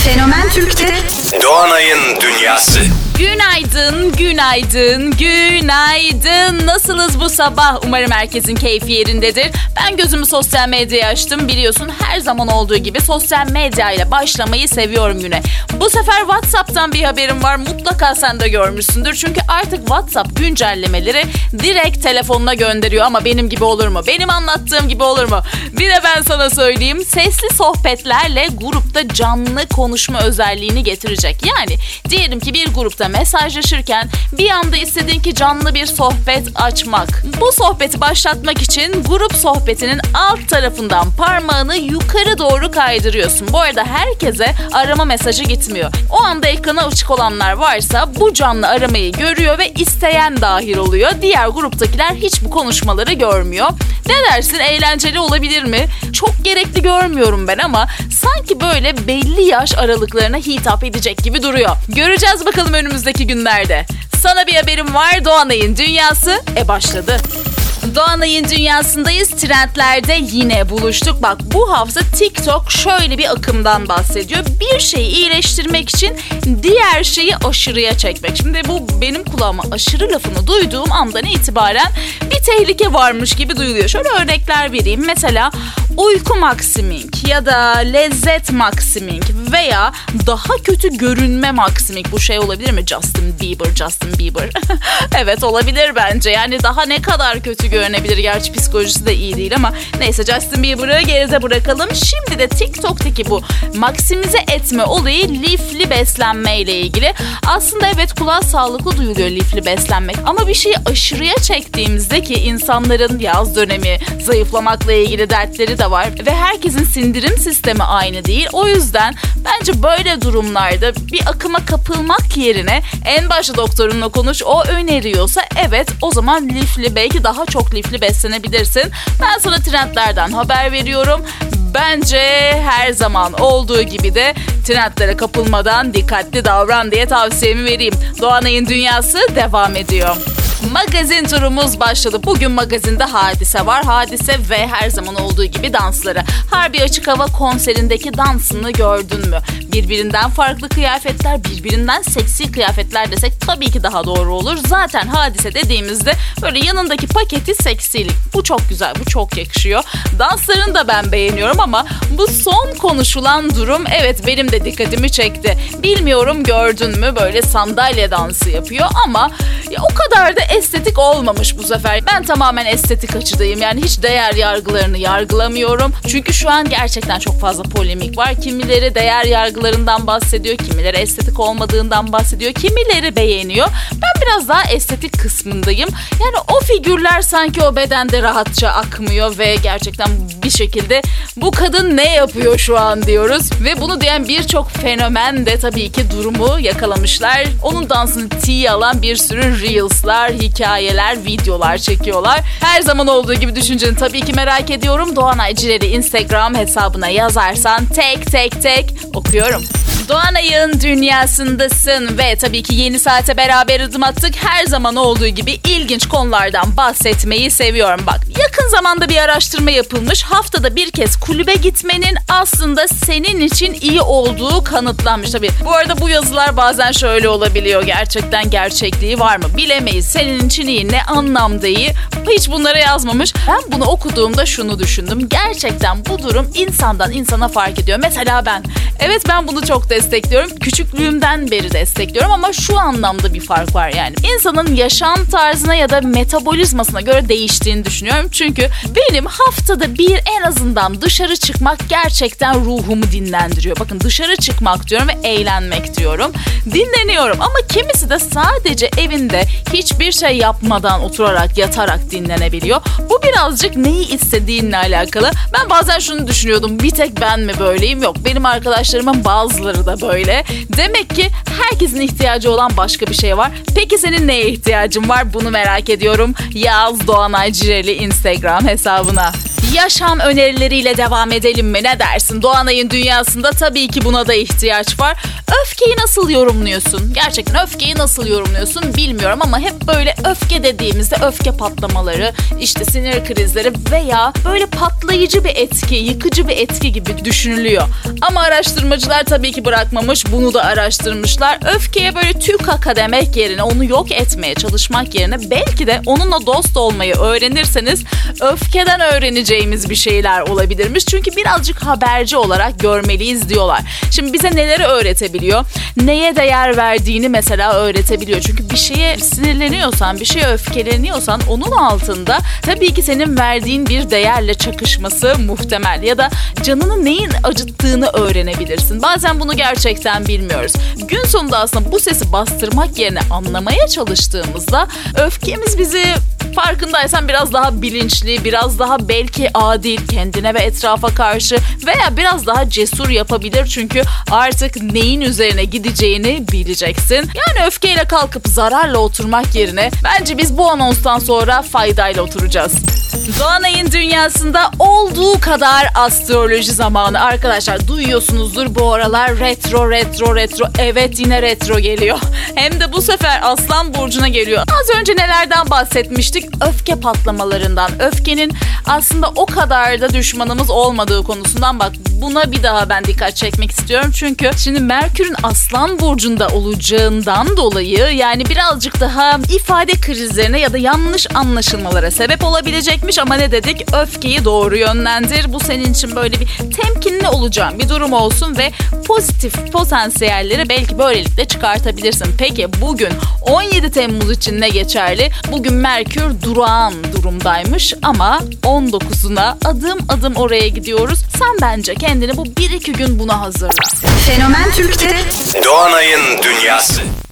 Fenomen Türk'te Doğanay'ın Dünyası. Günaydın, günaydın, günaydın. Nasılsınız bu sabah? Umarım herkesin keyfi yerindedir. Ben gözümü sosyal medyaya açtım. Biliyorsun her zaman olduğu gibi sosyal medya ile başlamayı seviyorum güne. Bu sefer WhatsApp'tan bir haberim var. Mutlaka sen de görmüşsündür. Çünkü artık WhatsApp güncellemeleri direkt telefonuna gönderiyor. Ama benim gibi olur mu? Benim anlattığım gibi olur mu? Bir de ben sana söyleyeyim. Sesli sohbetlerle grupta canlı konuşma özelliğini getirecek. Yani diyelim ki bir grupta mesajlaşırken bir anda istediğin ki canlı bir sohbet açmak. Bu sohbeti başlatmak için grup sohbetinin alt tarafından parmağını yukarı doğru kaydırıyorsun. Bu arada herkese arama mesajı gitmiyor. O anda ekrana açık olanlar varsa bu canlı aramayı görüyor ve isteyen dahil oluyor. Diğer gruptakiler hiç bu konuşmaları görmüyor. Ne dersin, eğlenceli olabilir mi? Çok gerekli görmüyorum ben ama sanki böyle belli yaş aralıklarına hitap edecek gibi duruyor. Göreceğiz bakalım önümüzdeki günlerde. Sana bir haberim var. Doğanay'ın Dünyası başladı. Doğanay'ın Dünyası'ndayız. Trendlerde yine buluştuk. Bak, bu hafta TikTok şöyle bir akımdan bahsediyor. Bir şeyi iyileştirmek için diğer şeyi aşırıya çekmek. Şimdi bu benim kulağıma aşırı lafını duyduğum andan itibaren bir tehlike varmış gibi duyuluyor. Şöyle örnekler vereyim. Mesela uyku maksiming ya da lezzet maksiming veya daha kötü görünme maksiming. Bu şey olabilir mi? Justin Bieber. Evet, olabilir bence. Yani daha ne kadar kötü görünebilir. Gerçi psikolojisi de iyi değil ama neyse, Justin Bieber'ı geride bırakalım. Şimdi de TikTok'taki bu maksimize etme olayı lifli beslenme ile ilgili. Aslında evet, kulağa sağlıklı duyuluyor lifli beslenmek. Ama bir şeyi aşırıya çektiğimizde ki insanların yaz dönemi, zayıflamakla ilgili dertleri de var ve herkesin sindirim sistemi aynı değil. O yüzden bence böyle durumlarda bir akıma kapılmak yerine en başta doktorunla konuş. O öneriyorsa evet, o zaman lifli, belki daha çok lifli beslenebilirsin. Ben sana trendlerden haber veriyorum. Bence her zaman olduğu gibi de trendlere kapılmadan dikkatli davran diye tavsiyemi vereyim. Doğanay'ın Dünyası devam ediyor. Magazin turumuz başladı. Bugün magazinde Hadise var. Hadise ve her zaman olduğu gibi dansları. Harbi Açık Hava konserindeki dansını gördün mü? Birbirinden farklı kıyafetler, birbirinden seksi kıyafetler desek tabii ki daha doğru olur. Zaten Hadise dediğimizde böyle yanındaki paketi seksilik. Bu çok güzel, bu çok yakışıyor. Danslarını da ben beğeniyorum ama bu son konuşulan durum evet benim de dikkatimi çekti. Bilmiyorum gördün mü, böyle sandalye dansı yapıyor ama ya o kadar da estetik olmamış bu sefer. Ben tamamen estetik açıdayım. Yani hiç değer yargılarını yargılamıyorum. Çünkü şu an gerçekten çok fazla polemik var. Kimileri değer yargılarından bahsediyor, kimileri estetik olmadığından bahsediyor, kimileri beğeniyor. Ben biraz daha estetik kısmındayım. Yani o figürler sanki o bedende rahatça akmıyor ve gerçekten bir şekilde bu kadın ne yapıyor şu an diyoruz. Ve bunu diyen birçok fenomen de tabii ki durumu yakalamışlar. Onun dansını tiye alan bir sürü reels'lar, hikayeler, videolar çekiyorlar. Her zaman olduğu gibi düşünceni tabii ki merak ediyorum. Doğanay Ciğer'i Instagram hesabına yazarsan tek okuyorum. Doğanay'ın Dünyası'ndasın ve tabii ki yeni saate beraber adım attık. Her zaman olduğu gibi ilginç konulardan bahsetmeyi seviyorum. Bak, yakın zamanda bir araştırma yapılmış. Haftada bir kez kulübe gitmenin aslında senin için iyi olduğu kanıtlanmış. Tabii bu arada bu yazılar bazen şöyle olabiliyor. Gerçekten gerçekliği var mı bilemeyiz. Senin için iyi, ne anlamda iyi? Hiç bunlara yazmamış. Ben bunu okuduğumda şunu düşündüm. Gerçekten bu durum insandan insana fark ediyor. Mesela ben bunu çok destekliyorum. Küçüklüğümden beri destekliyorum ama şu anlamda bir fark var yani. İnsanın yaşam tarzına ya da metabolizmasına göre değiştiğini düşünüyorum. Çünkü benim haftada bir en azından dışarı çıkmak gerçekten ruhumu dinlendiriyor. Bakın, dışarı çıkmak diyorum ve eğlenmek diyorum. Dinleniyorum ama kimisi de sadece evinde hiçbir şey yapmadan oturarak, yatarak dinlenebiliyor. Bu birazcık neyi istediğinle alakalı. Ben bazen şunu düşünüyordum. Bir tek ben mi böyleyim? Yok, benim arkadaşlarımın bazıları da böyle. Demek ki herkesin ihtiyacı olan başka bir şey var. Peki senin neye ihtiyacın var? Bunu merak ediyorum. Yaz Doğanay Ciğer'i Instagram hesabına. yaşam önerileriyle devam edelim mi? Ne dersin? Doğanay'ın dünyasında tabii ki buna da ihtiyaç var. Öfkeyi nasıl yorumluyorsun? Gerçekten öfkeyi nasıl yorumluyorsun bilmiyorum ama hep böyle öfke dediğimizde öfke patlamaları, işte sinir krizleri veya böyle patlayıcı bir etki, yıkıcı bir etki gibi düşünülüyor. Ama araştırmacılar tabii ki bırakmamış, bunu da araştırmışlar. Öfkeye böyle tüy kaka demek yerine, onu yok etmeye çalışmak yerine belki de onunla dost olmayı öğrenirseniz öfkeden öğreneceğimiz bir şeyler olabilirmiş. Çünkü birazcık haberci olarak görmeliyiz diyorlar. Şimdi bize neleri öğretebiliyor? Neye değer verdiğini mesela öğretebiliyor. Çünkü bir şeye sinirleniyorsan, bir şeye öfkeleniyorsan onun altında tabii ki senin verdiğin bir değerle çakışması muhtemel. Ya da canını neyin acıttığını öğrenebilirsin. Bazen bunu gerçekten bilmiyoruz. Gün sonunda aslında bu sesi bastırmak yerine anlamaya çalıştığımızda öfkemiz bizi farkındaysan biraz daha bilinçli, biraz daha belki adil, kendine ve etrafa karşı veya biraz daha cesur yapabilir. Çünkü artık neyin üzerine gideceğini bileceksin. Yani öfkeyle kalkıp zararla oturmak yerine bence biz bu anonstan sonra faydayla oturacağız. Doğanay'ın dünyasında olduğu kadar astroloji zamanı. Arkadaşlar duyuyorsunuzdur bu aralar retro. Evet, yine retro geliyor. Hem de bu sefer Aslan Burcu'na geliyor. Az önce nelerden bahsetmiştik? Öfke patlamalarından. Öfkenin aslında o kadar da düşmanımız olmadığı konusundan bak. Buna bir daha ben dikkat çekmek istiyorum. Çünkü şimdi Merkür'ün Aslan Burcu'nda olacağından dolayı yani birazcık daha ifade krizlerine ya da yanlış anlaşılmalara sebep olabilecekmiş. Ama ne dedik? Öfkeyi doğru yönlendir. Bu senin için böyle bir temkinli olacağın bir durum olsun ve pozitif potansiyelleri belki böylelikle çıkartabilirsin. Peki bugün 17 Temmuz için ne geçerli? Bugün Merkür durağan durumdaymış ama 19'una adım adım oraya gidiyoruz. Sen bence kendini bu 1-2 gün buna hazırla. Fenomen Türk'te Doğanay'ın dünyası.